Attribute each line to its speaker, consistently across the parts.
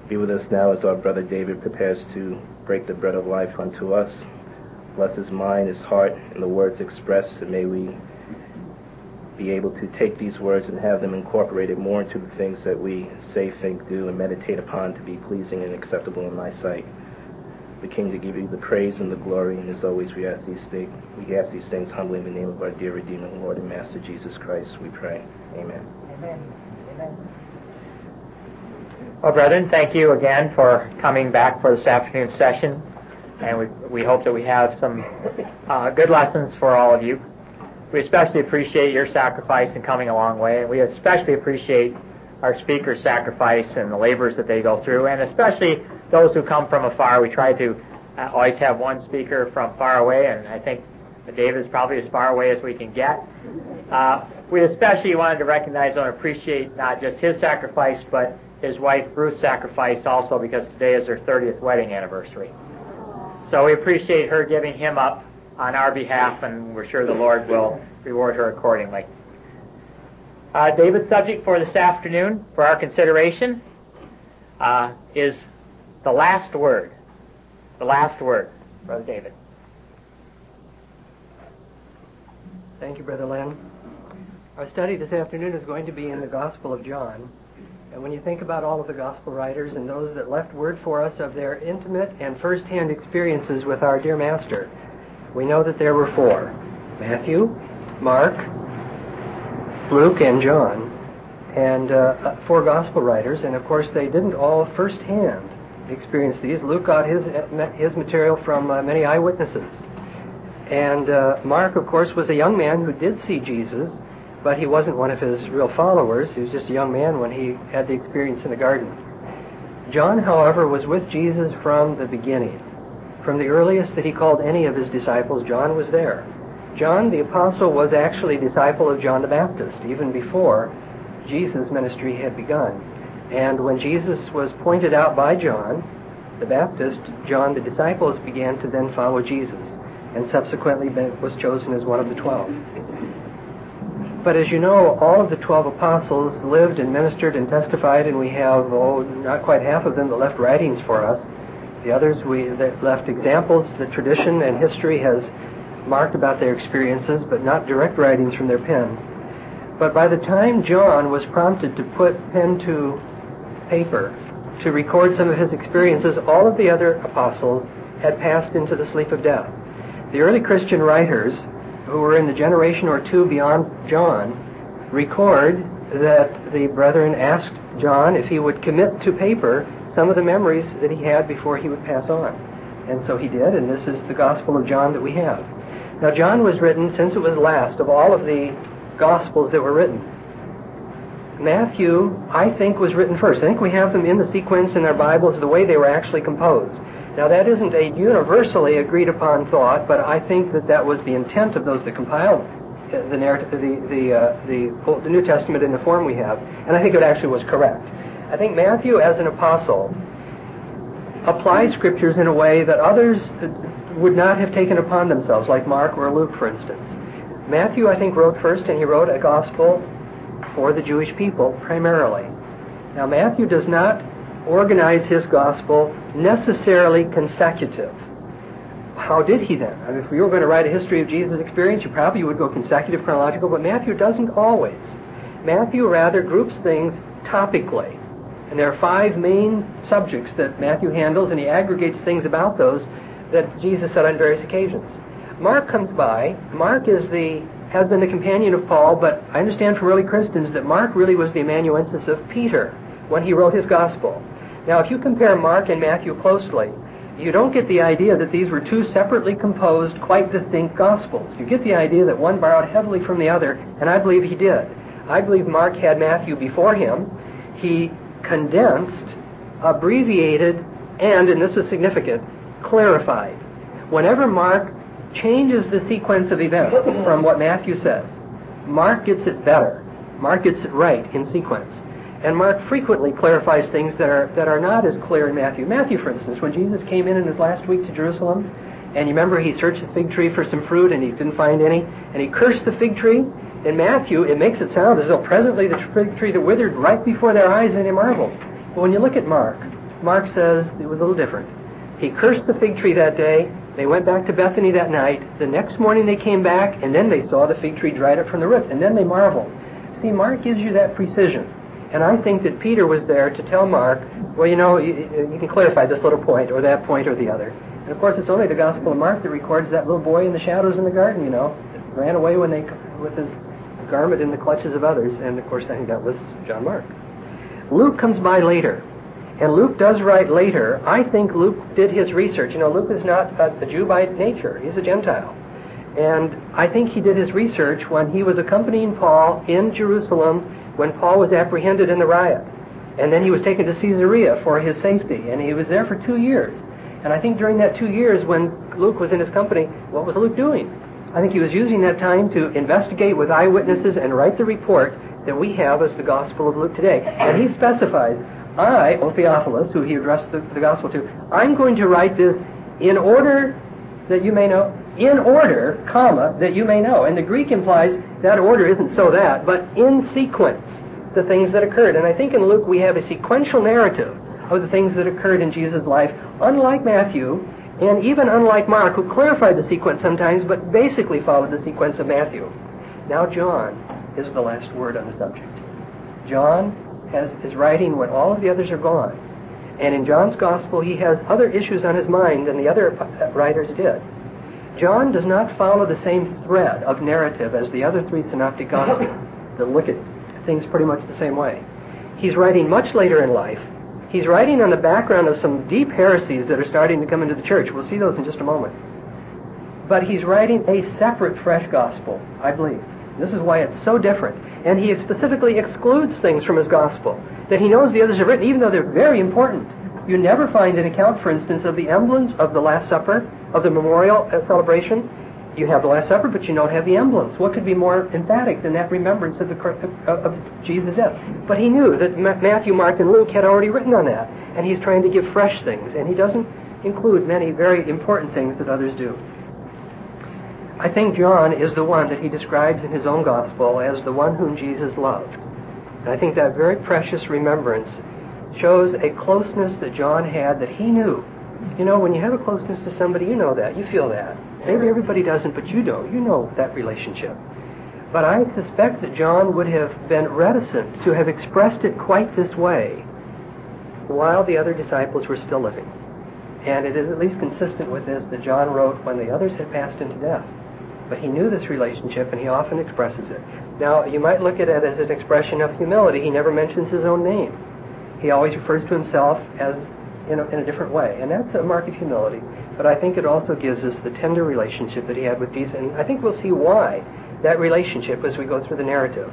Speaker 1: Be with us now as our brother David prepares to break the bread of life unto us. Bless his mind, his heart, and the words expressed, and may we be able to take these words and have them incorporated more into the things that we say, think, do, and meditate upon to be pleasing and acceptable in thy sight. The King, to give you the praise and the glory, and as always we ask these things humbly in the name of our dear Redeemer, Lord and Master Jesus Christ, we pray. Amen.
Speaker 2: Amen. Amen. Well, brethren, thank you again for coming back for this afternoon's session, and we hope that we have some good lessons for all of you. We especially appreciate your sacrifice in coming a long way, and we especially appreciate our speakers' sacrifice and the labors that they go through, and especially those who come from afar. We try to always have one speaker from far away, and I think David is probably as far away as we can get. We especially wanted to recognize and appreciate not just his sacrifice, but his wife Ruth's sacrifice also, because today is her 30th wedding anniversary. So we appreciate her giving him up on our behalf, and we're sure the Lord will reward her accordingly. David's subject for this afternoon, for our consideration, is the last word. The last word, Brother David.
Speaker 3: Thank you, Brother Len. Our study this afternoon is going to be in the Gospel of John. And when you think about all of the Gospel writers and those that left word for us of their intimate and first-hand experiences with our dear Master, we know that there were four: Matthew, Mark, Luke, and John, and four Gospel writers. And of course, they didn't all first-hand experience these. Luke got his material from many eyewitnesses. And Mark, of course, was a young man who did see Jesus, but he wasn't one of his real followers. He was just a young man when he had the experience in the garden. John, however, was with Jesus from the beginning. From the earliest that he called any of his disciples, John was there. John the Apostle was actually a disciple of John the Baptist, even before Jesus' ministry had begun. And when Jesus was pointed out by John the Baptist, John the disciples began to then follow Jesus, and subsequently was chosen as one of the 12. But as you know, all of the 12 apostles lived and ministered and testified, and we have, not quite half of them that left writings for us. The others that left examples. The tradition and history has marked about their experiences, but not direct writings from their pen. But by the time John was prompted to put pen to paper to record some of his experiences, all of the other apostles had passed into the sleep of death. The early Christian writers, who were in the generation or two beyond John, record that the brethren asked John if he would commit to paper some of the memories that he had before he would pass on. And so he did, and this is the Gospel of John that we have. Now, John was written, since it was last of all of the Gospels that were written. Matthew, I think, was written first. I think we have them in the sequence in our Bibles the way they were actually composed. Now, that isn't a universally agreed upon thought, but I think that was the intent of those that compiled the narrative, the New Testament in the form we have, and I think it actually was correct. I think Matthew, as an apostle, applied scriptures in a way that others would not have taken upon themselves, like Mark or Luke, for instance. Matthew, I think, wrote first, and he wrote a gospel for the Jewish people primarily. Now, Matthew does not organize his gospel necessarily consecutive. How did he then? I mean, if you were going to write a history of Jesus' experience, you probably would go consecutive, chronological, but Matthew doesn't always. Matthew rather groups things topically. And there are 5 main subjects that Matthew handles, and he aggregates things about those that Jesus said on various occasions. Mark comes by. Mark has been the companion of Paul, but I understand from early Christians that Mark really was the amanuensis of Peter when he wrote his gospel. Now, if you compare Mark and Matthew closely, you don't get the idea that these were two separately composed, quite distinct gospels. You get the idea that one borrowed heavily from the other, and I believe he did. I believe Mark had Matthew before him. He condensed, abbreviated, and this is significant, clarified. Whenever Mark changes the sequence of events from what Matthew says, Mark gets it better. Mark gets it right in sequence. And Mark frequently clarifies things that are not as clear in Matthew. Matthew, for instance, when Jesus came in his last week to Jerusalem, and you remember he searched the fig tree for some fruit and he didn't find any, and he cursed the fig tree. In Matthew, it makes it sound as though presently the fig tree that withered right before their eyes, and they marveled. But when you look at Mark, Mark says it was a little different. He cursed the fig tree that day. They went back to Bethany that night. The next morning they came back, and then they saw the fig tree dried up from the roots, and then they marveled. See, Mark gives you that precision. And I think that Peter was there to tell Mark, well, you know, you can clarify this little point or that point or the other. And of course, it's only the Gospel of Mark that records that little boy in the shadows in the garden, you know, that ran away with his garment in the clutches of others. And of course, I think that was John Mark. Luke comes by later. And Luke does write later. I think Luke did his research. You know, Luke is not a Jew by nature. He's a Gentile. And I think he did his research when he was accompanying Paul in Jerusalem when Paul was apprehended in the riot. And then he was taken to Caesarea for his safety. And he was there for 2 years. And I think during that 2 years when Luke was in his company, what was Luke doing? I think he was using that time to investigate with eyewitnesses and write the report that we have as the Gospel of Luke today. And he specifies, I, O Theophilus, who he addressed the Gospel to, I'm going to write this in order that you may know, in order, comma, that you may know. And the Greek implies that order isn't so that, but in sequence, the things that occurred. And I think in Luke we have a sequential narrative of the things that occurred in Jesus' life, unlike Matthew, and even unlike Mark, who clarified the sequence sometimes, but basically followed the sequence of Matthew. Now John is the last word on the subject. John is writing when all of the others are gone. And in John's Gospel, he has other issues on his mind than the other writers did. John does not follow the same thread of narrative as the other 3 synoptic Gospels that look at things pretty much the same way. He's writing much later in life. He's writing on the background of some deep heresies that are starting to come into the church. We'll see those in just a moment. But he's writing a separate, fresh Gospel, I believe. This is why it's so different. And he specifically excludes things from his Gospel that he knows the others have written, even though they're very important. You never find an account, for instance, of the emblems of the Last Supper, of the memorial celebration. You have the Last Supper, but you don't have the emblems. What could be more emphatic than that remembrance of Jesus' death? But he knew that Matthew, Mark, and Luke had already written on that, and he's trying to give fresh things, and he doesn't include many very important things that others do. I think John is the one that he describes in his own Gospel as the one whom Jesus loved. And I think that very precious remembrance shows a closeness that John had that he knew. You know, when you have a closeness to somebody, you know that. You feel that. Maybe everybody doesn't, but you do. You know that relationship. But I suspect that John would have been reticent to have expressed it quite this way while the other disciples were still living. And it is at least consistent with this that John wrote when the others had passed into death. But he knew this relationship, and he often expresses it. Now, you might look at it as an expression of humility. He never mentions his own name. He always refers to himself as in a different way. And that's a mark of humility. But I think it also gives us the tender relationship that he had with Jesus. And I think we'll see why that relationship as we go through the narrative.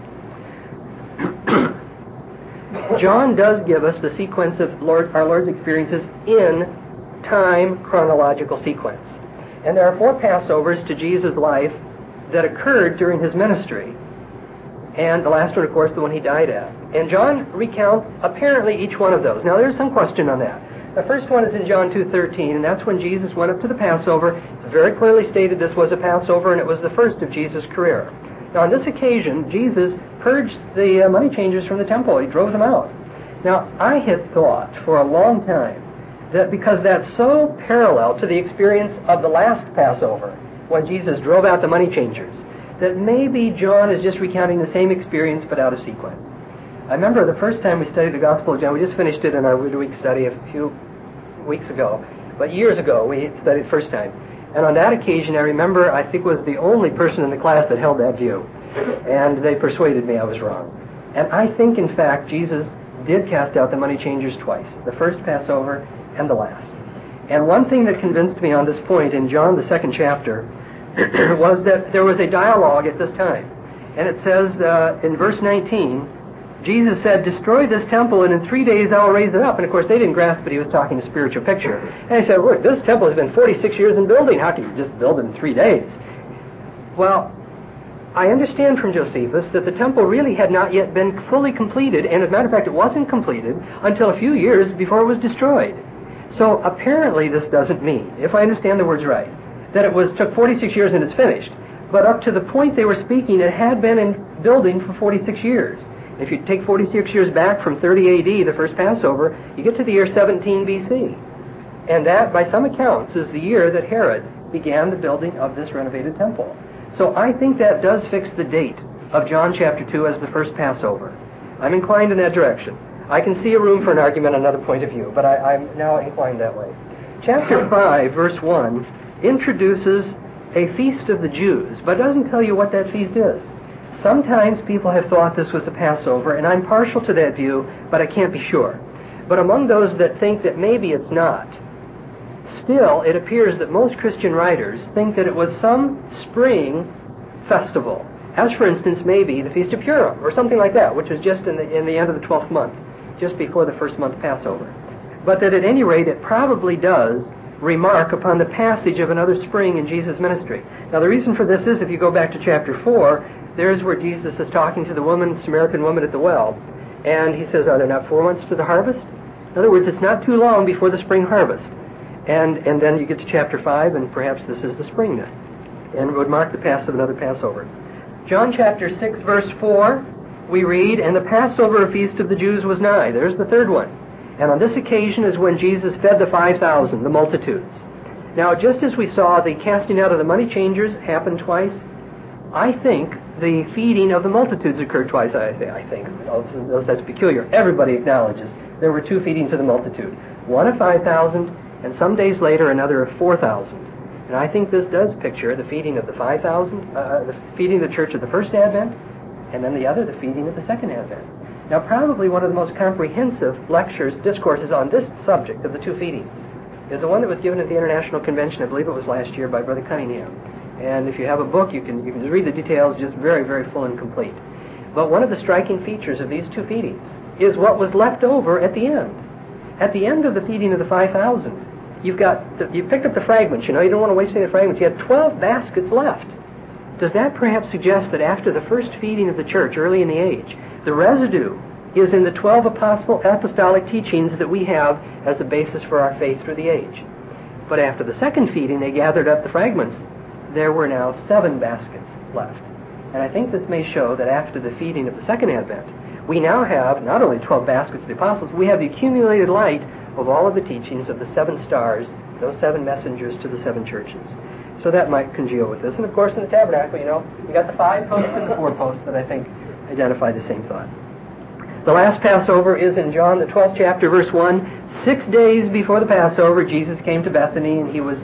Speaker 3: John does give us the sequence of our Lord's experiences in time chronological sequence. And there are 4 Passovers to Jesus' life that occurred during his ministry. And the last one, of course, the one he died at. And John recounts apparently each one of those. Now, there's some question on that. The first one is in John 2:13, and that's when Jesus went up to the Passover. It's very clearly stated this was a Passover, and it was the first of Jesus' career. Now, on this occasion, Jesus purged the money changers from the temple. He drove them out. Now, I had thought for a long time that because that's so parallel to the experience of the last Passover, when Jesus drove out the money changers, that maybe John is just recounting the same experience but out of sequence. I remember the first time we studied the Gospel of John, we just finished it in our midweek study a few weeks ago, but years ago we studied it first time. And on that occasion, I remember, I think was the only person in the class that held that view. And they persuaded me I was wrong. And I think, in fact, Jesus did cast out the money changers twice, the first Passover and the last. And one thing that convinced me on this point in John, the 2nd chapter, was that there was a dialogue at this time. And it says in verse 19, Jesus said, "Destroy this temple, and in 3 days I will raise it up." And of course, they didn't grasp that he was talking a spiritual picture. And he said, "Look, this temple has been 46 years in building. How can you just build it in 3 days?" Well, I understand from Josephus that the temple really had not yet been fully completed, and as a matter of fact, it wasn't completed until a few years before it was destroyed. So apparently this doesn't mean, if I understand the words right, that it took 46 years and it's finished. But up to the point they were speaking, it had been in building for 46 years. If you take 46 years back from 30 AD, the first Passover, you get to the year 17 BC. And that, by some accounts, is the year that Herod began the building of this renovated temple. So I think that does fix the date of John chapter 2 as the first Passover. I'm inclined in that direction. I can see a room for an argument, another point of view, but I'm now inclined that way. Chapter 5, verse 1, introduces a feast of the Jews, but doesn't tell you what that feast is. Sometimes people have thought this was the Passover, and I'm partial to that view, but I can't be sure. But among those that think that maybe it's not, still it appears that most Christian writers think that it was some spring festival, as for instance maybe the Feast of Purim, or something like that, which was just in the end of the 12th month, just before the first month Passover. But that at any rate it probably does remark upon the passage of another spring in Jesus' ministry. Now the reason for this is, if you go back to chapter 4, there's where Jesus is talking to the Samaritan woman at the well, and he says, are there not 4 months to the harvest? In other words, it's not too long before the spring harvest. And then you get to chapter 5, and perhaps this is the spring then, and it would mark the pass of another Passover. John chapter 6, verse 4, we read, and the Passover feast of the Jews was nigh. There's the third one. And on this occasion is when Jesus fed the 5,000, the multitudes. Now, just as we saw the casting out of the money changers happen twice, I think the feeding of the multitudes occurred twice. I think. That's peculiar. Everybody acknowledges there were 2 feedings of the multitude. One of 5,000, and some days later another of 4,000. And I think this does picture the feeding of the 5,000, the feeding of the church of the first Advent, and then the other, the feeding of the second Advent. Now, probably one of the most comprehensive discourses on this subject of the 2 feedings is the one that was given at the International Convention, I believe it was last year, by Brother Cunningham. And if you have a book, you can read the details, just very, very full and complete. But one of the striking features of these 2 feedings is what was left over at the end. At the end of the feeding of the 5,000, you picked up the fragments, you don't want to waste any of the fragments. You had 12 baskets left. Does that perhaps suggest that after the first feeding of the church early in the age, the residue is in the 12 apostolic teachings that we have as a basis for our faith through the age? But after the second feeding, they gathered up the fragments. There were now 7 baskets left. And I think this may show that after the feeding of the second Advent, we now have not only 12 baskets of the apostles, we have the accumulated light of all of the teachings of the 7 stars, those 7 messengers to the 7 churches. So that might congeal with this. And of course in the tabernacle, we got the 5 posts and the 4 posts that I think identify the same thought. The last Passover is in John, the 12th chapter, verse 1. 6 days before the Passover, Jesus came to Bethany, and he was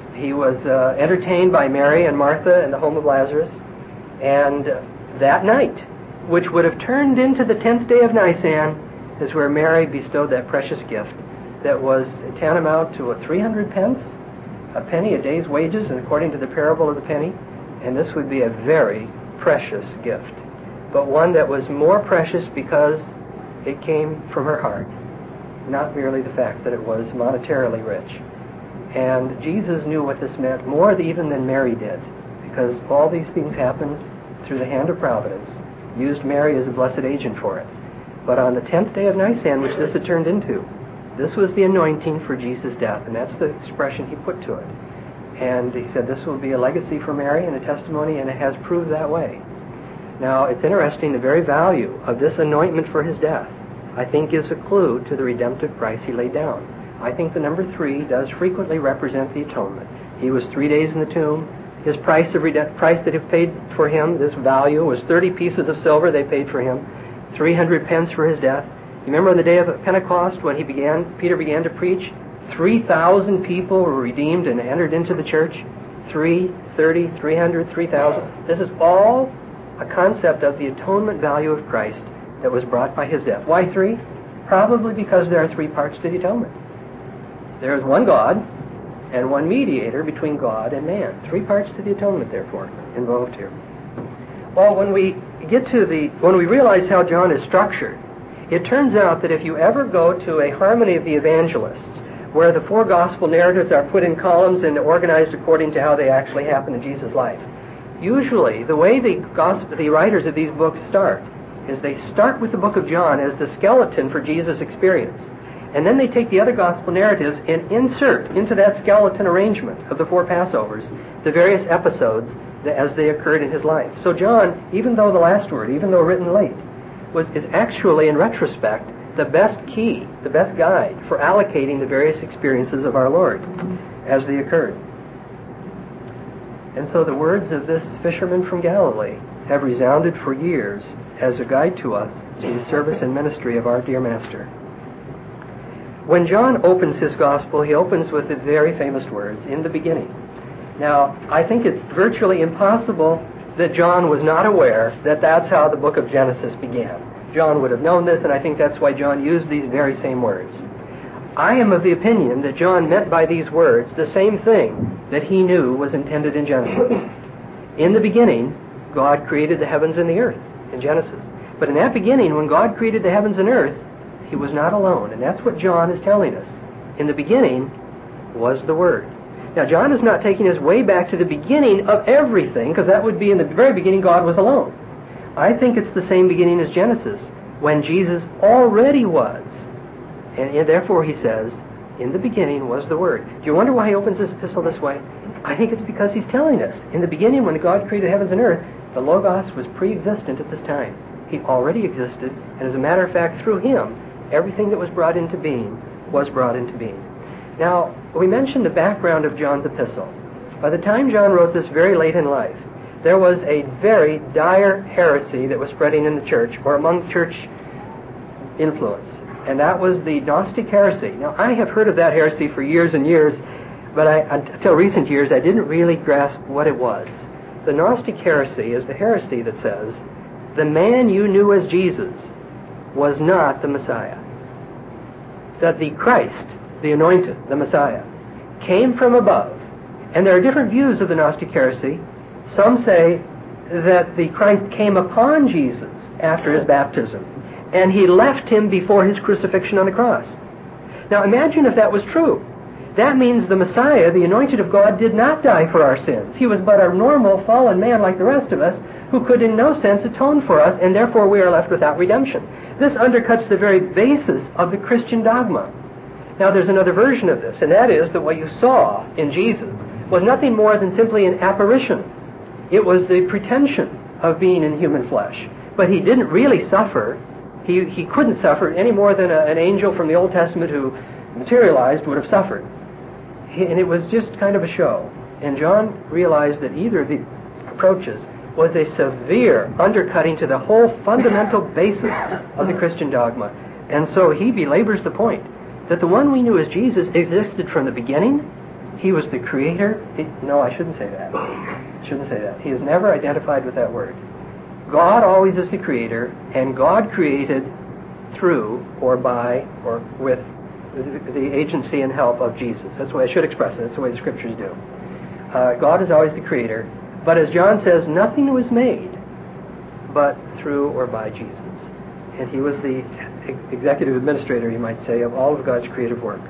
Speaker 3: entertained by Mary and Martha in the home of Lazarus. And that night, which would have turned into the 10th day of Nisan, is where Mary bestowed that precious gift that was tantamount to 300 pence, a penny a day's wages, and according to the parable of the penny. And this would be a very precious gift, but one that was more precious because it came from her heart, not merely the fact that it was monetarily rich. And Jesus knew what this meant more even than Mary did, because all these things happened through the hand of providence, used Mary as a blessed agent for it. But on the 10th day of Nisan, which this had turned into, this was the anointing for Jesus' death, and that's the expression he put to it. And he said this will be a legacy for Mary and a testimony, and it has proved that way. Now, it's interesting, the very value of this anointment for his death, I think, gives a clue to the redemptive price he laid down. I think the number 3 does frequently represent the atonement. He was 3 days in the tomb. His price that he paid for him, this value, was 30 pieces of silver they paid for him, 300 pence for his death. You remember on the day of Pentecost when Peter began to preach, 3,000 people were redeemed and entered into the church. 3, 30, 300, 3,000. This is all a concept of the atonement value of Christ that was brought by his death. Why 3? Probably because there are 3 parts to the atonement. There is one God and one mediator between God and man. 3 parts to the atonement, therefore, involved here. Well, when we realize how John is structured, it turns out that if you ever go to a harmony of the evangelists, where the 4 gospel narratives are put in columns and organized according to how they actually happened in Jesus' life, usually the way the writers of these books start is they start with the book of John as the skeleton for Jesus' experience. And then they take the other gospel narratives and insert into that skeleton arrangement of the 4 Passovers the various episodes as they occurred in his life. So John, even though the last word, even though written late, is actually, in retrospect, the best key, the best guide for allocating the various experiences of our Lord as they occurred. And so the words of this fisherman from Galilee have resounded for years as a guide to us to the service and ministry of our dear Master. When John opens his gospel, he opens with the very famous words, "In the beginning." Now, I think it's virtually impossible that John was not aware that that's how the book of Genesis began. John would have known this, and I think that's why John used these very same words. I am of the opinion that John meant by these words the same thing that he knew was intended in Genesis. In the beginning, God created the heavens and the earth in Genesis. But in that beginning, when God created the heavens and earth, he was not alone. And that's what John is telling us. In the beginning was the Word. Now, John is not taking us way back to the beginning of everything, because that would be in the very beginning God was alone. I think it's the same beginning as Genesis, when Jesus already was. And therefore he says, in the beginning was the Word. Do you wonder why he opens this epistle this way? I think it's because he's telling us, in the beginning when God created heavens and earth, the Logos was pre-existent at this time. He already existed, and as a matter of fact, through him, everything that was brought into being was brought into being. Now, we mentioned the background of John's epistle. By the time John wrote this very late in life, there was a very dire heresy that was spreading in the church, or among church influence, and that was the Gnostic heresy. Now, I have heard of that heresy for years and years, but until recent years, I didn't really grasp what it was. The Gnostic heresy is the heresy that says, the man you knew as Jesus was not the Messiah. That the Christ, the anointed, the Messiah, came from above. And there are different views of the Gnostic heresy. Some say that the Christ came upon Jesus after his baptism, and he left him before his crucifixion on the cross. Now imagine if that was true. That means the Messiah, the anointed of God, did not die for our sins. He was but a normal fallen man like the rest of us, who could in no sense atone for us, and therefore we are left without redemption. This undercuts the very basis of the Christian dogma. Now there's another version of this, and that is that what you saw in Jesus was nothing more than simply an apparition. It was the pretension of being in human flesh. But he didn't really suffer. He couldn't suffer any more than an angel from the Old Testament who materialized would have suffered. And it was just kind of a show. And John realized that either of the approaches was a severe undercutting to the whole fundamental basis of the Christian dogma. And so he belabors the point that the one we knew as Jesus existed from the beginning. He was the creator. No, I shouldn't say that. He is never identified with that word. God always is the creator, and God created through or by or with the agency and help of Jesus. That's the way I should express it. That's the way the Scriptures do. God is always the creator, but as John says, nothing was made but through or by Jesus. And he was the executive administrator, you might say, of all of God's creative work.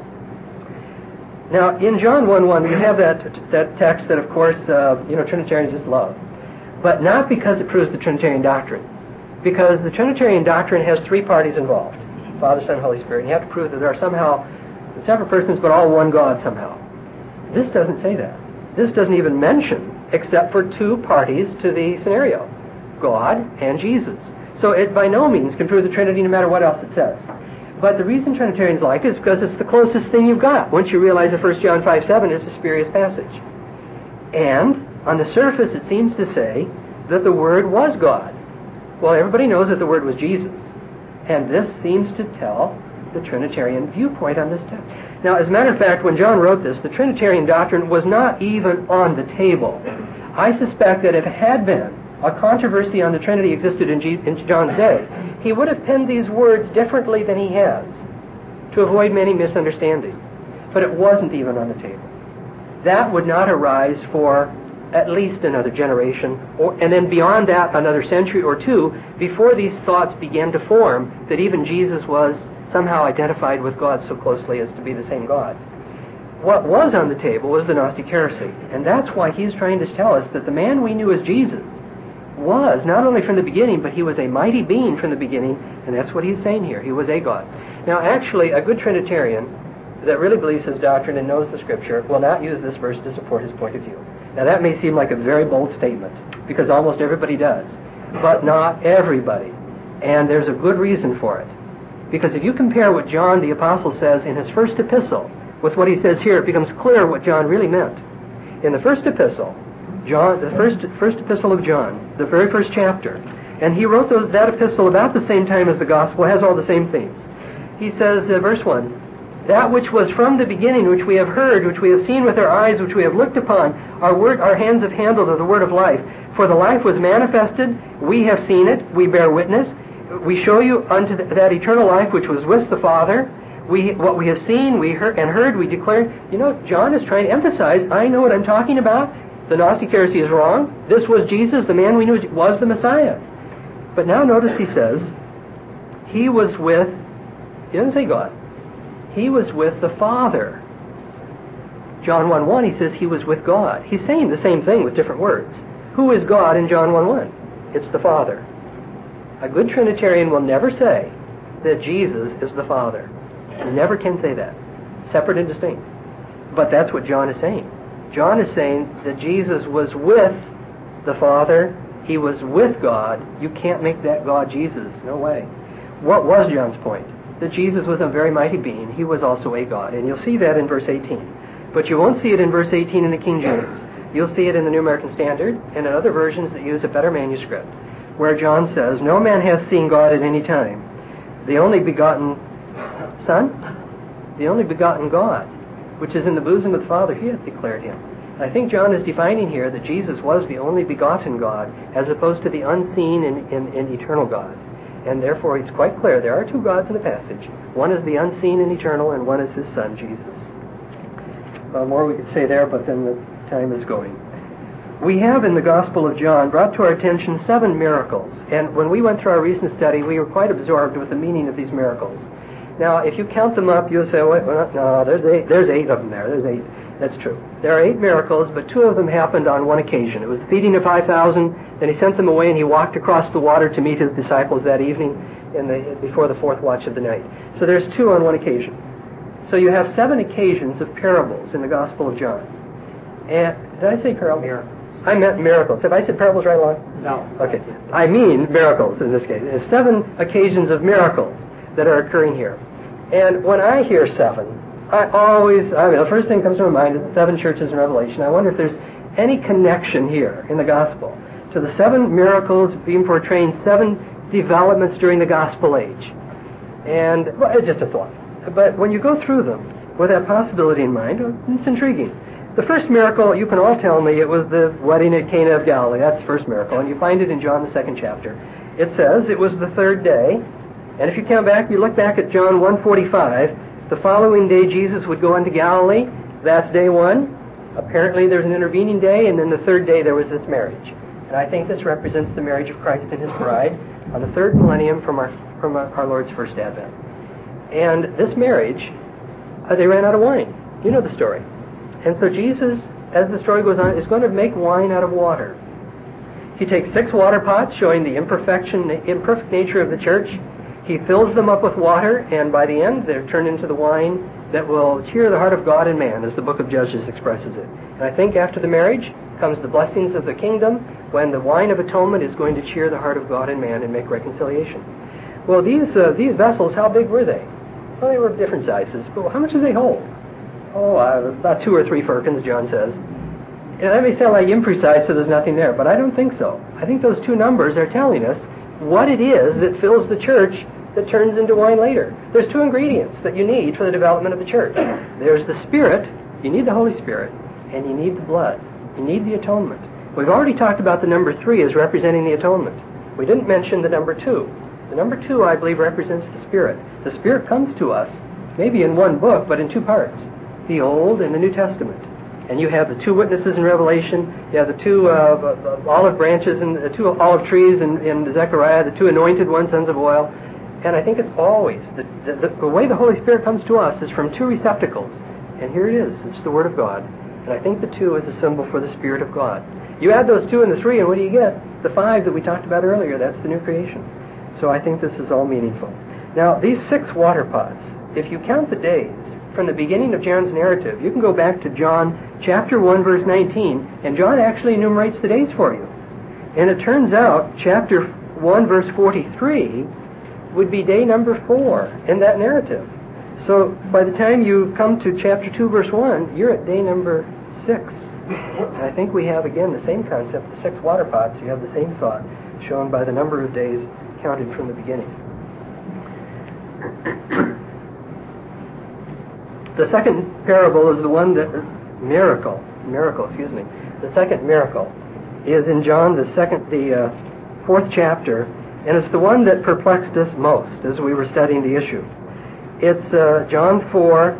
Speaker 3: Now, in John 1:1, we have that text that, of course, Trinitarians just love. But not because it proves the Trinitarian doctrine. Because the Trinitarian doctrine has three parties involved. Father, Son, Holy Spirit. And you have to prove that there are somehow separate persons, but all one God somehow. This doesn't say that. This doesn't even mention, except for two parties to the scenario, God and Jesus. So it by no means can prove the Trinity no matter what else it says. But the reason Trinitarians like it is because it's the closest thing you've got. Once you realize that 1 John 5:7 is a spurious passage. And on the surface it seems to say that the Word was God. Well, everybody knows that the Word was Jesus. And this seems to tell the Trinitarian viewpoint on this text. Now, as a matter of fact, when John wrote this, the Trinitarian doctrine was not even on the table. I suspect that if it had been, a controversy on the Trinity existed in John's day, he would have penned these words differently than he has to avoid many misunderstandings. But it wasn't even on the table. That would not arise for at least another generation, and then beyond that, another century or two, before these thoughts began to form that even Jesus was somehow identified with God so closely as to be the same God. What was on the table was the Gnostic heresy, and that's why he's trying to tell us that the man we knew as Jesus was not only from the beginning, but he was a mighty being from the beginning, and that's what he's saying here. He was a God. Now, actually, a good Trinitarian that really believes his doctrine and knows the Scripture will not use this verse to support his point of view. Now, that may seem like a very bold statement, because almost everybody does, but not everybody. And there's a good reason for it. Because if you compare what John the Apostle says in his first epistle with what he says here, it becomes clear what John really meant. In the first epistle, the first epistle of John, the very first chapter, and he wrote that epistle about the same time as the gospel, has all the same themes. He says, verse 1, that which was from the beginning, which we have heard, which we have seen with our eyes, which we have looked upon, our hands have handled of the word of life. For the life was manifested, we have seen it, we bear witness, we show you unto that eternal life which was with the Father. What we have seen, we heard, we declare. You know, John is trying to emphasize, I know what I'm talking about. The Gnostic heresy is wrong. This was Jesus, the man we knew was the Messiah. But now notice he says, he was with, he doesn't say God, he was with the Father. John 1:1, he says he was with God. He's saying the same thing with different words. Who is God in John 1:1? It's the Father. A good Trinitarian will never say that Jesus is the Father. He never can say that. Separate and distinct. But that's what John is saying. John is saying that Jesus was with the Father. He was with God. You can't make that God Jesus. No way. What was John's point? That Jesus was a very mighty being. He was also a God. And you'll see that in verse 18. But you won't see it in verse 18 in the King James. You'll see it in the New American Standard and in other versions that use a better manuscript, where John says, no man hath seen God at any time. The only begotten Son, the only begotten God, which is in the bosom of the Father, he hath declared him. And I think John is defining here that Jesus was the only begotten God, as opposed to the unseen and eternal God. And therefore it's quite clear there are two gods in the passage. One is the unseen and eternal, and one is his Son, Jesus. More we could say there, but then the time is going. We have in the Gospel of John brought to our attention 7 miracles. And when we went through our recent study, we were quite absorbed with the meaning of these miracles. Now, if you count them up, you'll say, well, no, there's 8 of them there. There's 8. That's true. There are 8 miracles, but 2 of them happened on one occasion. It was the feeding of 5,000, then he sent them away and he walked across the water to meet his disciples that evening before the 4th watch of the night. So there's 2 on one occasion. So you have 7 occasions of parables in the Gospel of John. And did I say parables?
Speaker 2: Miracles.
Speaker 3: I meant miracles. Have I said parables right along?
Speaker 2: No.
Speaker 3: Okay. I mean miracles in this case. There's 7 occasions of miracles that are occurring here. And when I hear 7, the first thing that comes to my mind is the 7 churches in Revelation. I wonder if there's any connection here in the Gospel to the 7 miracles being portraying 7 developments during the Gospel age. And, well, it's just a thought. But when you go through them with that possibility in mind, it's intriguing. The first miracle, you can all tell me, it was the wedding at Cana of Galilee. That's the first miracle. And you find it in John, the 2nd chapter. It says it was the 3rd day. And if you come back, you look back at John 1:45, the following day Jesus would go into Galilee. That's day 1. Apparently there's an intervening day, and then the 3rd day there was this marriage. And I think this represents the marriage of Christ and his bride on the 3rd millennium from our Lord's first advent. And this marriage, they ran out of wine. You know the story. And so Jesus, as the story goes on, is going to make wine out of water. He takes 6 water pots showing the imperfect nature of the church. He fills them up with water, and by the end they're turned into the wine that will cheer the heart of God and man, as the book of Judges expresses it. And I think after the marriage comes the blessings of the kingdom, when the wine of atonement is going to cheer the heart of God and man and make reconciliation. Well, these vessels, how big were they? Well, they were of different sizes, but how much did they hold? About 2 or 3 firkins, John says. And that may sound like imprecise, so there's nothing there, but I don't think so. I think those 2 numbers are telling us what it is that fills the church that turns into wine later. There's 2 ingredients that you need for the development of the church. There's the Spirit, you need the Holy Spirit, and you need the blood. You need the atonement. We've already talked about the number 3 as representing the atonement. We didn't mention the number 2. The number 2, I believe, represents the Spirit. The Spirit comes to us, maybe in one book, but in 2 parts, the Old and the New Testament. And you have the 2 witnesses in Revelation, you have the 2 olive branches and the 2 olive trees in Zechariah, the 2 anointed ones, sons of oil. And I think it's always, the way the Holy Spirit comes to us is from 2 receptacles. And here it is, it's the Word of God. And I think the 2 is a symbol for the Spirit of God. You add those 2 and the 3, and what do you get? The 5 that we talked about earlier, that's the new creation. So I think this is all meaningful. Now, these 6 water pots, if you count the days from the beginning of John's narrative, you can go back to John chapter 1, verse 19, and John actually enumerates the days for you. And it turns out, chapter 1, verse 43, would be day number 4 in that narrative. So by the time you come to chapter 2, verse 1, you're at day number 6. And I think we have, again, the same concept, the 6 water pots. You have the same thought shown by the number of days counted from the beginning. The second parable is the one that, miracle, the second miracle is in John, the 4th chapter, and it's the one that perplexed us most as we were studying the issue. It's John 4,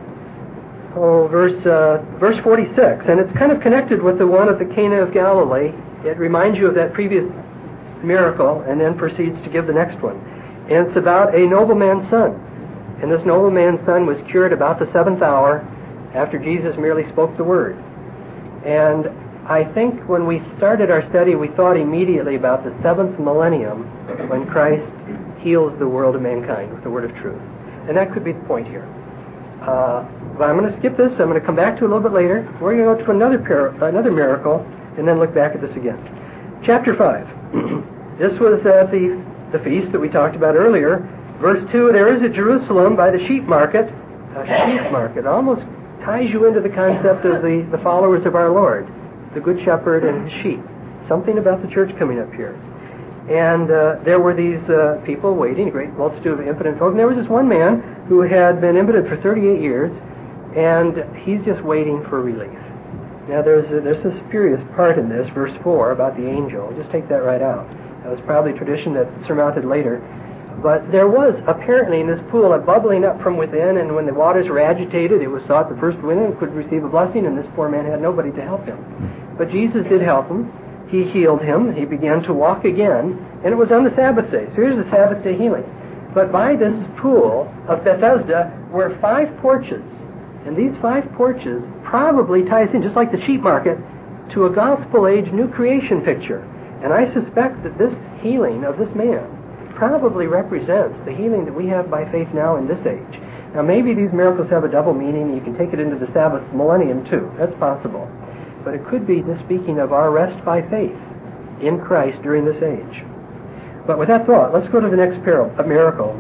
Speaker 3: verse 46, and it's kind of connected with the one at the Cana of Galilee. It reminds you of that previous miracle and then proceeds to give the next one. And it's about a nobleman's son. And this nobleman's son was cured about the 7th hour after Jesus merely spoke the word. And I think when we started our study, we thought immediately about the 7th millennium when Christ heals the world of mankind with the word of truth. And that could be the point here. But I'm going to skip this. I'm going to come back to it a little bit later. We're going to go to another miracle and then look back at this again. Chapter 5. This was at the feast that we talked about earlier. Verse 2, there is at Jerusalem by the sheep market, a sheep market. It almost ties you into the concept of the followers of our Lord, the good shepherd and his sheep. Something about the church coming up here. And there were these people waiting, a great multitude of impotent folk. And there was this one man who had been impotent for 38 years, and he's just waiting for relief. Now there's a spurious part in this, verse 4, about the angel. Just take that right out. That was probably a tradition that surmounted later. But there was apparently in this pool a bubbling up from within, and when the waters were agitated, it was thought the first went in could receive a blessing, and this poor man had nobody to help him. But Jesus did help him. He healed him. He began to walk again, and it was on the Sabbath day. So here's the Sabbath day healing. But by this pool of Bethesda were 5 porches, and these 5 porches probably ties in, just like the sheep market, to a gospel age new creation picture. And I suspect that this healing of this man probably represents the healing that we have by faith now in this age. Now maybe these miracles have a double meaning. You can take it into the Sabbath millennium too. That's possible. But it could be just speaking of our rest by faith in Christ during this age. But with that thought, let's go to the next miracle.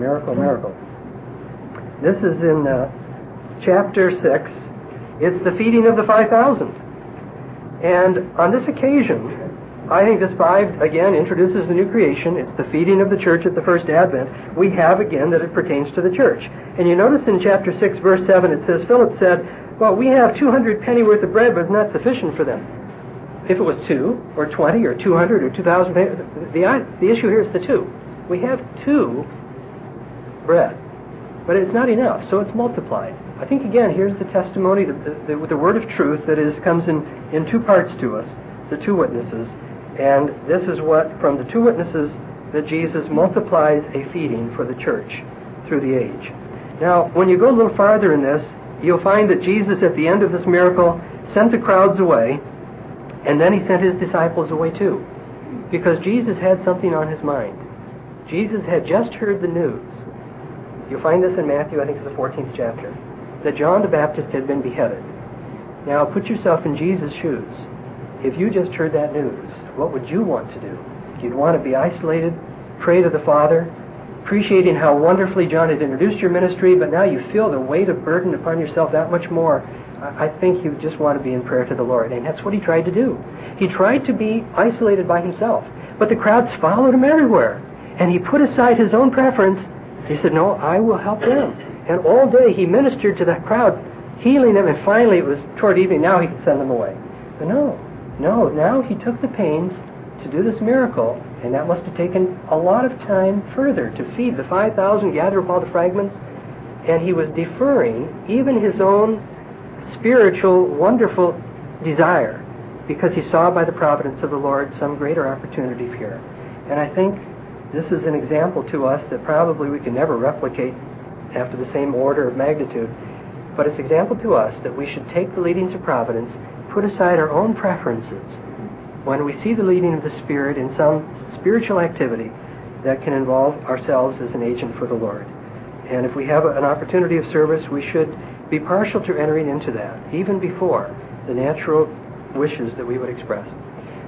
Speaker 3: This is in chapter 6. It's the feeding of the 5,000. And on this occasion, I think this 5, again, introduces the new creation. It's the feeding of the church at the first advent. We have, again, that it pertains to the church. And you notice in chapter 6, verse 7, it says, Philip said, well, we have 200 penny worth of bread, but it's not sufficient for them. If it was 2, or 20, or 200, or 2,000, the issue here is the 2. We have 2 bread, but it's not enough, so it's multiplied. I think, again, here's the testimony, the word of truth that comes in 2 parts to us, the 2 witnesses. And this is what, from the 2 witnesses, that Jesus multiplies a feeding for the church through the age. Now, when you go a little farther in this, you'll find that Jesus, at the end of this miracle, sent the crowds away, and then he sent his disciples away too, because Jesus had something on his mind. Jesus had just heard the news. You'll find this in Matthew, I think it's the 14th chapter, that John the Baptist had been beheaded. Now, put yourself in Jesus' shoes. If you just heard that news, what would you want to do? You'd want to be isolated, pray to the Father, appreciating how wonderfully John had introduced your ministry, but now you feel the weight of burden upon yourself that much more. I think you just want to be in prayer to the Lord. And that's what he tried to do. He tried to be isolated by himself, but the crowds followed him everywhere. And he put aside his own preference. He said, no, I will help them. And all day he ministered to that crowd, healing them, and finally it was toward evening, now he could send them away. But no, now he took the pains to do this miracle, and that must have taken a lot of time further to feed the 5,000, gather up all the fragments, and he was deferring even his own spiritual, wonderful desire, because he saw by the providence of the Lord some greater opportunity here. And I think this is an example to us that probably we can never replicate after the same order of magnitude, but it's an example to us that we should take the leadings of providence, put aside our own preferences when we see the leading of the Spirit in some spiritual activity that can involve ourselves as an agent for the Lord. And if we have an opportunity of service, we should be partial to entering into that, even before the natural wishes that we would express.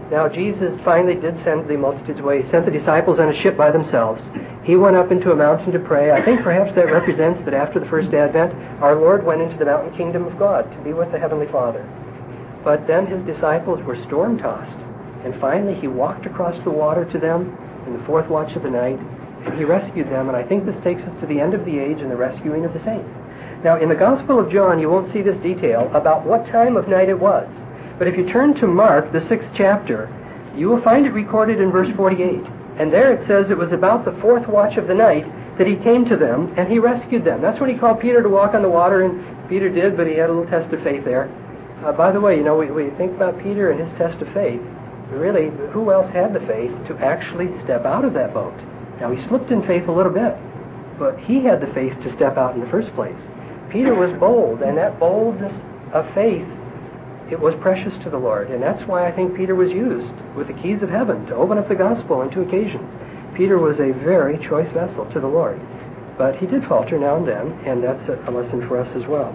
Speaker 3: Now, Jesus finally did send the multitudes away. He sent the disciples on a ship by themselves. He went up into a mountain to pray. I think perhaps that represents that after the first advent, our Lord went into the mountain kingdom of God to be with the Heavenly Father. But then his disciples were storm-tossed. And finally, he walked across the water to them in the fourth watch of the night, and he rescued them. And I think this takes us to the end of the age and the rescuing of the saints. Now, in the Gospel of John, you won't see this detail about what time of night it was. But if you turn to Mark, the 6th chapter, you will find it recorded in verse 48. And there it says it was about the fourth watch of the night that he came to them and he rescued them. That's when he called Peter to walk on the water, and Peter did, but he had a little test of faith there. By the way, we think about Peter and his test of faith. Really, who else had the faith to actually step out of that boat? Now, he slipped in faith a little bit, but he had the faith to step out in the first place. Peter was bold, and that boldness of faith, it was precious to the Lord, and that's why I think Peter was used with the keys of heaven to open up the gospel on 2 occasions. Peter was a very choice vessel to the Lord, but he did falter now and then, and that's a lesson for us as well.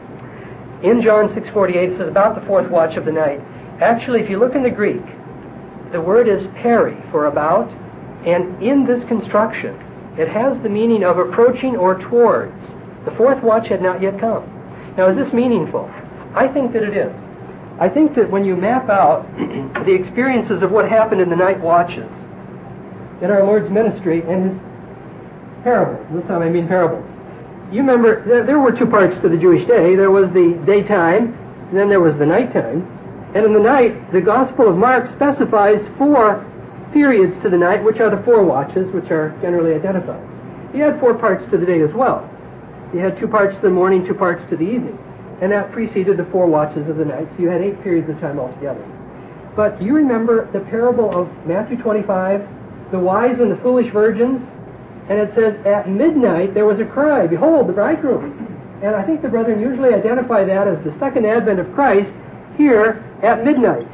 Speaker 3: In John 6:48, it says about the fourth watch of the night. Actually, if you look in the Greek, the word is peri, for about, and in this construction, it has the meaning of approaching or towards. The fourth watch had not yet come. Now, is this meaningful? I think that it is. I think that when you map out the experiences of what happened in the night watches in our Lord's ministry and his parables, this time I mean parables. You remember, there were two parts to the Jewish day. There was the daytime, and then there was the nighttime. And in the night, the Gospel of Mark specifies 4 periods to the night, which are the 4 watches, which are generally identified. He had 4 parts to the day as well. You had 2 parts to the morning, 2 parts to the evening. And that preceded the 4 watches of the night, so you had 8 periods of time altogether. But do you remember the parable of Matthew 25, the wise and the foolish virgins? And it says, at midnight there was a cry, behold, the bridegroom. And I think the brethren usually identify that as the second advent of Christ here at midnight.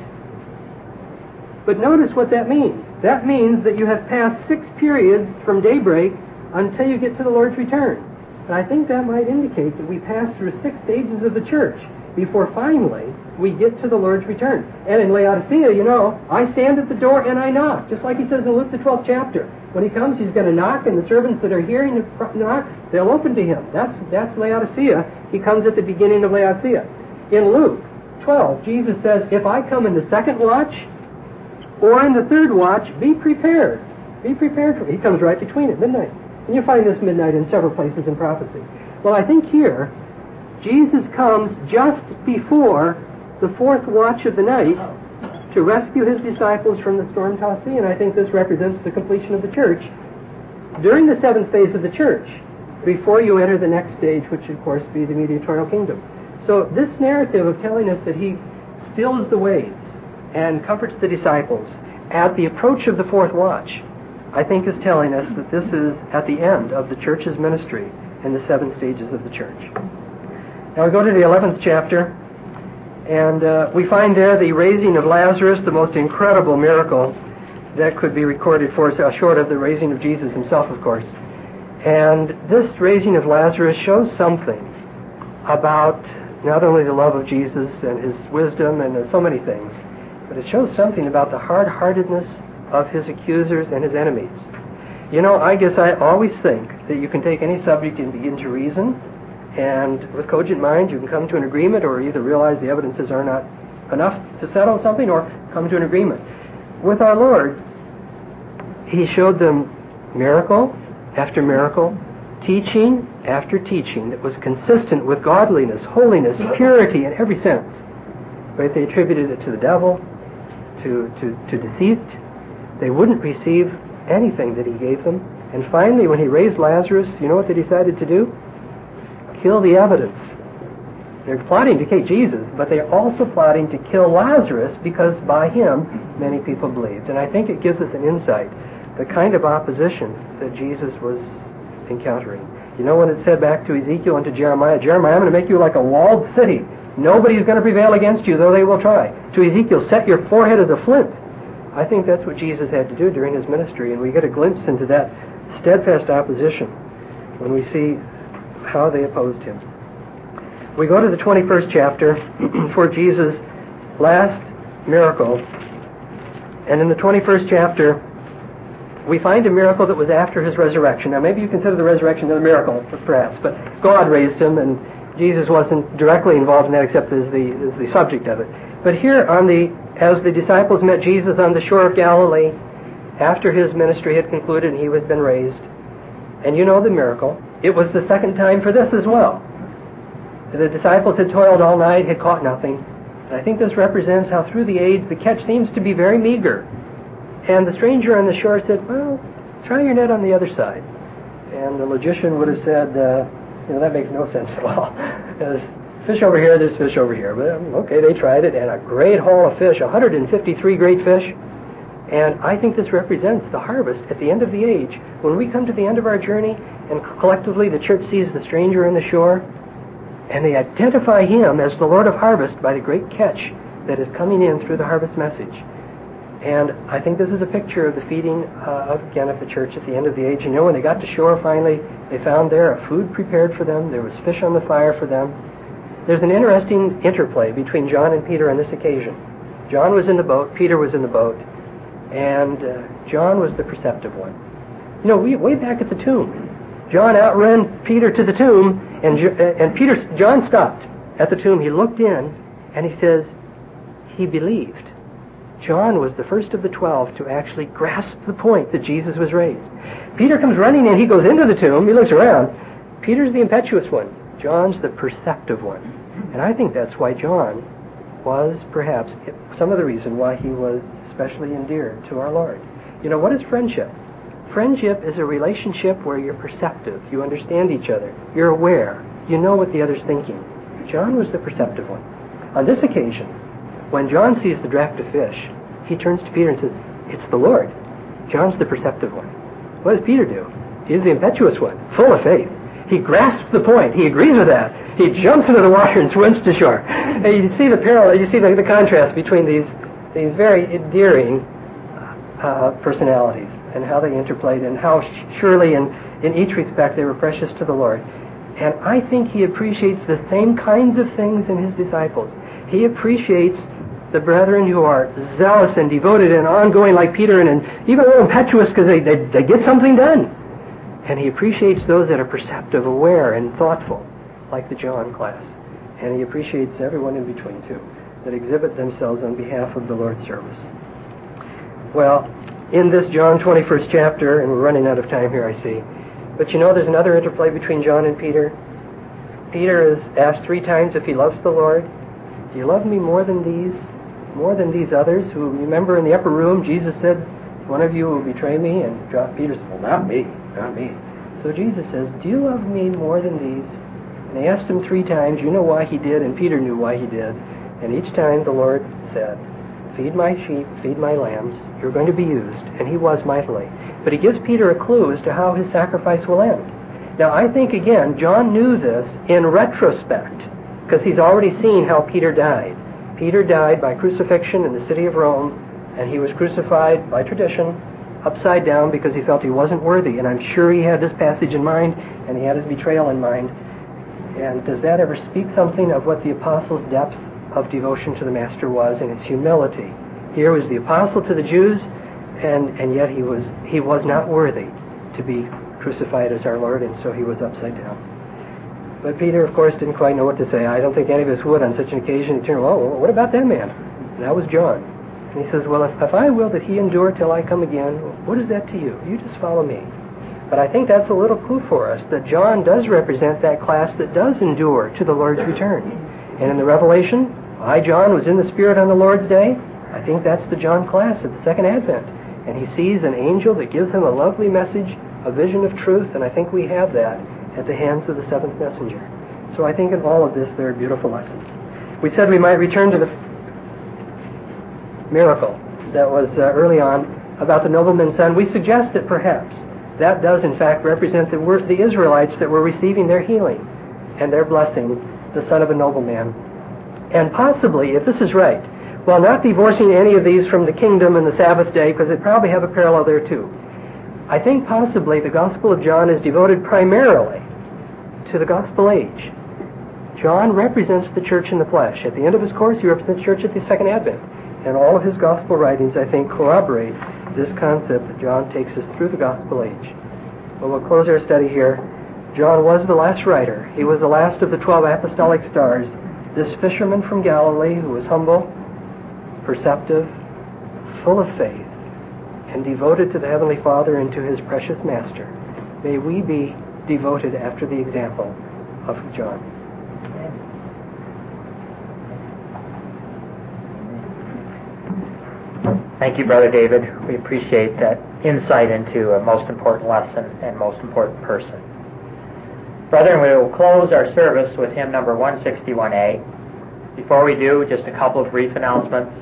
Speaker 3: But notice what that means. That means that you have passed 6 periods from daybreak until you get to the Lord's return. And I think that might indicate that we pass through 6 stages of the church before finally we get to the Lord's return. And in Laodicea, I stand at the door and I knock, just like he says in Luke the 12th chapter. When he comes, he's going to knock, and the servants that are hearing him knock, they'll open to him. That's Laodicea. He comes at the beginning of Laodicea. In Luke 12, Jesus says, if I come in the second watch or in the third watch, be prepared. Be prepared for it. He comes right between it, midnight. And you find this midnight in several places in prophecy. Well, I think here, Jesus comes just before the fourth watch of the night to rescue his disciples from the storm-tossed sea, and I think this represents the completion of the church during the 7th phase of the church, before you enter the next stage, which of course be the mediatorial kingdom. So this narrative of telling us that he stills the waves and comforts the disciples at the approach of the fourth watch, I think is telling us that this is at the end of the church's ministry in the 7 stages of the church. Now we go to the 11th chapter, and we find there the raising of Lazarus, the most incredible miracle that could be recorded for us, short of the raising of Jesus himself, of course. And this raising of Lazarus shows something about not only the love of Jesus and his wisdom and so many things, but it shows something about the hard-heartedness of his accusers and his enemies. I guess I always think that you can take any subject and begin to reason, and with cogent mind you can come to an agreement, or either realize the evidences are not enough to settle something, or come to an agreement. With our Lord, he showed them miracle after miracle, teaching after teaching that was consistent with godliness, holiness, purity in every sense. But they attributed it to the devil, to deceit. They wouldn't receive anything that he gave them. And finally, when he raised Lazarus, you know what they decided to do? Kill the evidence. They're plotting to kill Jesus, but they're also plotting to kill Lazarus, because by him many people believed. And I think it gives us an insight, the kind of opposition that Jesus was encountering. When it said back to Ezekiel and to Jeremiah, I'm going to make you like a walled city. Nobody's going to prevail against you, though they will try. To Ezekiel, set your forehead as a flint. I think that's what Jesus had to do during his ministry, and we get a glimpse into that steadfast opposition when we see how they opposed him. We go to the 21st chapter for Jesus' last miracle And in the 21st chapter, we find a miracle that was after his resurrection. Now, maybe you consider the resurrection a miracle, perhaps, but God raised him, and Jesus wasn't directly involved in that except as the subject of it. But here, as the disciples met Jesus on the shore of Galilee, after his ministry had concluded and he had been raised, and you know the miracle, it was the second time for this as well. The disciples had toiled all night, had caught nothing. And I think this represents how through the age the catch seems to be very meager. And the stranger on the shore said, well, try your net on the other side. And the logician would have said, that makes no sense at all. There's fish over here, there's fish over here. But okay, they tried it, and a great haul of fish, 153 great fish. And I think this represents the harvest at the end of the age. When we come to the end of our journey, and collectively the church sees the stranger on the shore, and they identify him as the Lord of harvest by the great catch that is coming in through the harvest message. And I think this is a picture of the feeding of the church at the end of the age. When they got to shore finally, they found there a food prepared for them. There was fish on the fire for them. There's an interesting interplay between John and Peter on this occasion. John was in the boat, Peter was in the boat, and John was the perceptive one. Way back at the tomb, John outran Peter to the tomb, and John stopped at the tomb. He looked in, and he says, he believed. John was the first of the 12 to actually grasp the point that Jesus was raised. Peter comes running in. He goes into the tomb. He looks around. Peter's the impetuous one. John's the perceptive one. And I think that's why John was perhaps some of the reason why he was especially endeared to our Lord. What is friendship? Friendship is a relationship where you're perceptive. You understand each other. You're aware. You know what the other's thinking. John was the perceptive one. On this occasion, when John sees the draft of fish, he turns to Peter and says, it's the Lord. John's the perceptive one. What does Peter do? He's the impetuous one, full of faith. He grasps the point. He agrees with that. He jumps into the water and swims to shore. And you see the parallel, you see the contrast between these very endearing personalities and how they interplayed and how surely in each respect they were precious to the Lord. And I think he appreciates the same kinds of things in his disciples. He appreciates the brethren who are zealous and devoted and ongoing like Peter and even a little impetuous because they get something done. And he appreciates those that are perceptive, aware, and thoughtful like the John class. And he appreciates everyone in between too that exhibit themselves on behalf of the Lord's service. Well, in this John 21st chapter, and we're running out of time here I see, but there's another interplay between John and Peter. Peter is asked 3 times if he loves the Lord. Do you love me more than these others who, remember in the upper room, Jesus said, one of you will betray me, and Peter said, well, not me. So Jesus says, do you love me more than these? And they asked him 3 times, you know why he did, and Peter knew why he did. And each time the Lord said, feed my sheep, feed my lambs, you're going to be used. And he was mightily. But he gives Peter a clue as to how his sacrifice will end. Now I think, again, John knew this in retrospect, because he's already seen how Peter died. Peter died by crucifixion in the city of Rome, and he was crucified by tradition upside down because he felt he wasn't worthy. And I'm sure he had this passage in mind, and he had his betrayal in mind. And does that ever speak something of what the apostle's depth of devotion to the Master was and his humility? Here was the apostle to the Jews, and yet he was not worthy to be crucified as our Lord, and so he was upside down. But Peter, of course, didn't quite know what to say. I don't think any of us would on such an occasion. He turned, well, what about that man? And that was John. And he says, well, if I will that he endure till I come again, what is that to you? You just follow me. But I think that's a little clue for us, that John does represent that class that does endure to the Lord's return. And in the Revelation, I, John, was in the Spirit on the Lord's day. I think that's the John class of the Second Advent. And he sees an angel that gives him a lovely message, a vision of truth, and I think we have that at the hands of the seventh messenger. So I think in all of this there are beautiful lessons. We said we might return to the miracle that was early on about the nobleman's son. We suggest that perhaps that does in fact represent the Israelites that were receiving their healing and their blessing, the son of a nobleman. And possibly, if this is right, while not divorcing any of these from the kingdom and the Sabbath day, because they probably have a parallel there too, I think possibly the Gospel of John is devoted primarily to the gospel age. John represents the church in the flesh. At the end of his course, he represents the church at the Second Advent. And all of his gospel writings, I think, corroborate this concept that John takes us through the gospel age. Well, we'll close our study here. John was the last writer. He was the last of the 12 apostolic stars, this fisherman from Galilee who was humble, perceptive, full of faith, and devoted to the Heavenly Father and to his precious Master. May we be devoted after the example of John.
Speaker 2: Thank you, Brother David. We appreciate that insight into a most important lesson and most important person. Brethren, we will close our service with hymn number 161A. Before we do, just a couple of brief announcements.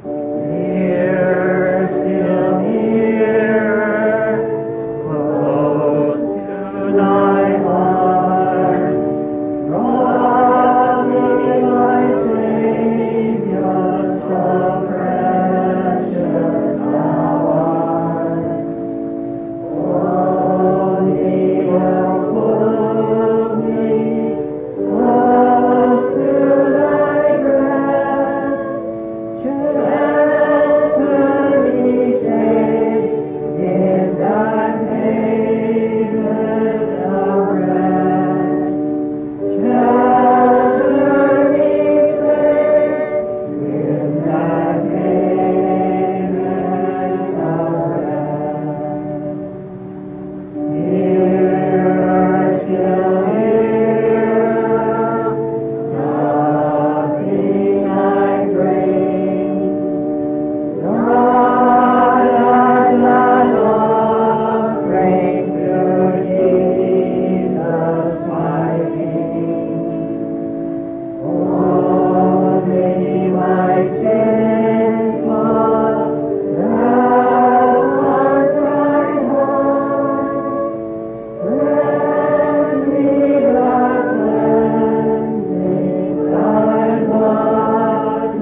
Speaker 2: Near, still near, close to thy heart, draw me thy Savior, so precious thou art. Only help me close to thy breast, shelter me safe in thy haven of rest. Shelter me safe in thy haven of rest. Here, still here, nothing I bring, not as an offering to Jesus my King. Only my sinful heart cried home. Let me the cleansing thy blood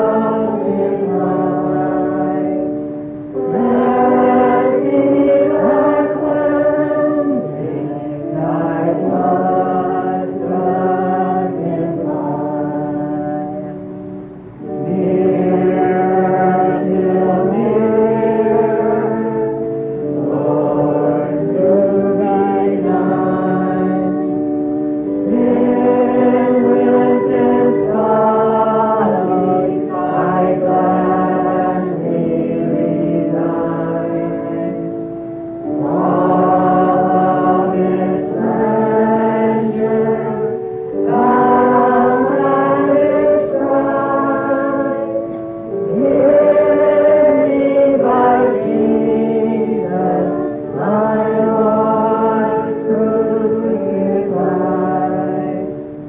Speaker 2: supply. Let me the cleansing thy blood supply. Near, still near, Lord, to thy nigh. Sin with its folly I gladly resign. All of its pleasure, come let it strive. Give me by Jesus, my Lord crucified.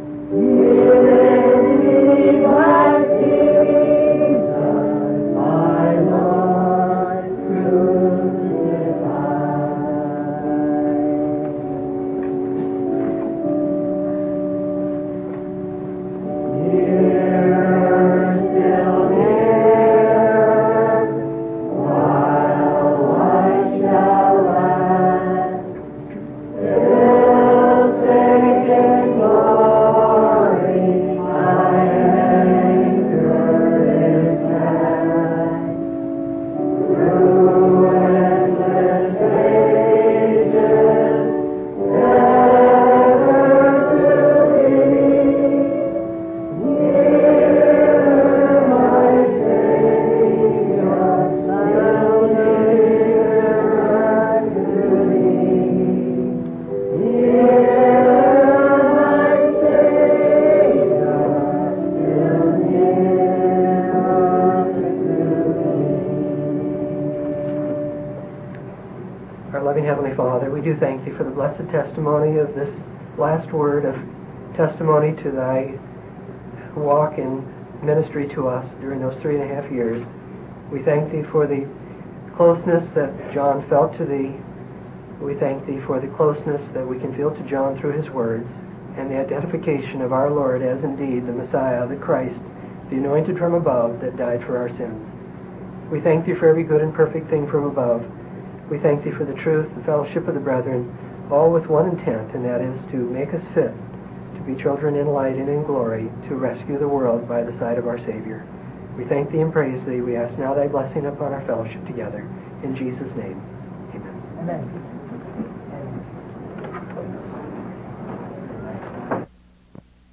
Speaker 2: Give me by Jesus, my Lord crucified. Here, still here, while life shall last, still safe in glory, my anchor is cast. Through endless ages, ever to thee. Near, my Savior, still nearer to thee. Near, my Savior, still nearer to thee.
Speaker 3: Our loving Heavenly Father, we do thank Thee for the blessed testimony of this last word of testimony to Thy walk in ministry to us during those 3.5 years. We thank Thee for the closeness that John felt to Thee. We thank Thee for the closeness that we can feel to John through his words and the identification of our Lord as indeed the Messiah, the Christ, the anointed from above that died for our sins. We thank Thee for every good and perfect thing from above. We thank Thee for the truth, the fellowship of the brethren, all with one intent, and that is to make us fit to be children in light and in glory, to rescue the world by the side of our Savior. We thank thee and praise thee. We ask now thy blessing upon our fellowship together. In Jesus' name, amen.
Speaker 2: Amen.